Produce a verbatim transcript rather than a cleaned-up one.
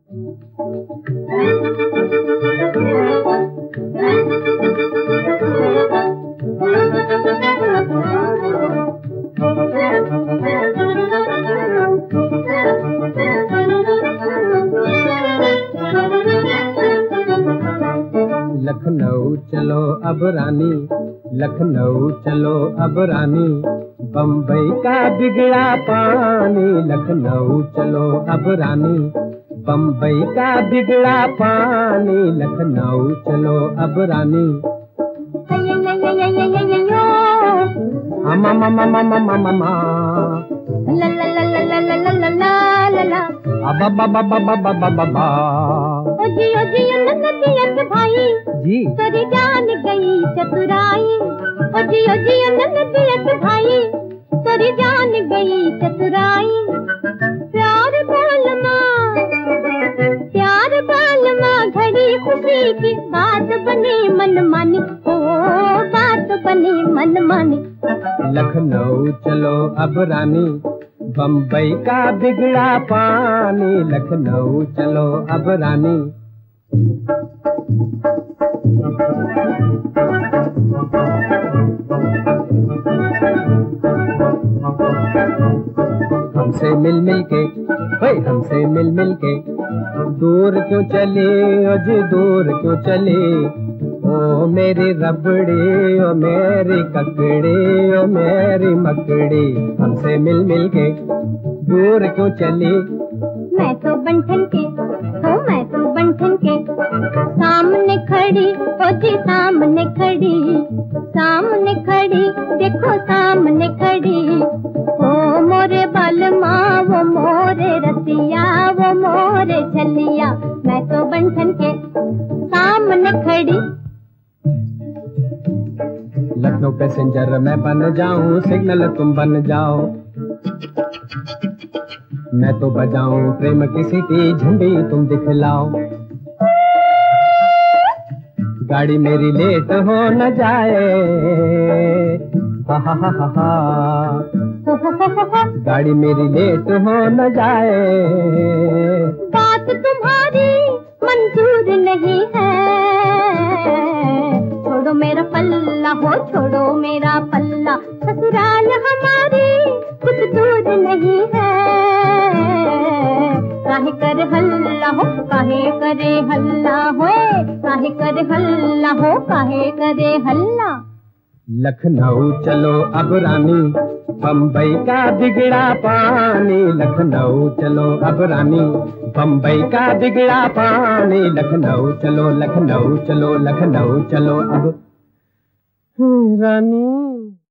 लखनऊ चलो अब रानी, लखनऊ चलो अब रानी, बम्बई का बिगड़ा पानी। लखनऊ चलो अब रानी, बम्बई का बिगड़ा पानी। लखनऊ चलो अब रानी। मामा मामा मामा मामा मामा ला ला ला ला ला ला ला ला ला ला अबा बाबा बाबा बाबा बाबा ओ जी ओ जी नन्नतिया के भाई जी तेरी जान गई चतुराई। ओ जी ओ जी नन्नतिया के भाई तेरी जान गई चतुराई। प्यार बालमा प्यार बालमा घड़ी खुशी की बात बनी मनमानी, ओ बात बनी मनमानी। लखनऊ चलो अब रानी, बम्बई का बिगड़ा पानी। लखनऊ चलो अब रानी। हमसे मिल मिल के भाई हमसे मिल मिल के दूर क्यों चले, अज दूर क्यों चले। ओ मेरी रबड़ी ओ मेरी ककड़ी ओ मेरी मकड़ी, हमसे मिल मिल के दूर क्यों चली। मैं तो बंठन के हो मैं तो बंठन के सामने खड़ी, ओ जी सामने खड़ी, सामने खड़ी देखो सामने खड़ी। ओ मोरे बालमा वो मोरे रसिया वो मोरे झलिया, मैं तो बंठन के सामने खड़ी। लखनऊ पैसेंजर मैं बन जाऊं, सिग्नल तुम बन जाओ। मैं तो बजाऊं प्रेम की सीटी, झंडी तुम दिखलाओ। गाड़ी मेरी लेट हो न जाए, हा हा हा हा हा। गाड़ी मेरी लेट हो न जाए। बात तुम्हारी मंजूर नहीं है, छोड़ो मेरा पल्ला हो छोड़ो मेरा पल्ला। ससुराल हमारी कुछ दूर नहीं है, काहे कर हल्ला हो काहे करे हल्ला हो, काहे करे हल्ला हो काहे करे हल्ला। लखनऊ चलो अब रानी, बम्बई का बिगड़ा पानी। लखनऊ चलो अब रानी, बम्बई का बिगड़ा पानी। लखनऊ चलो लखनऊ चलो लखनऊ चलो अब रानी।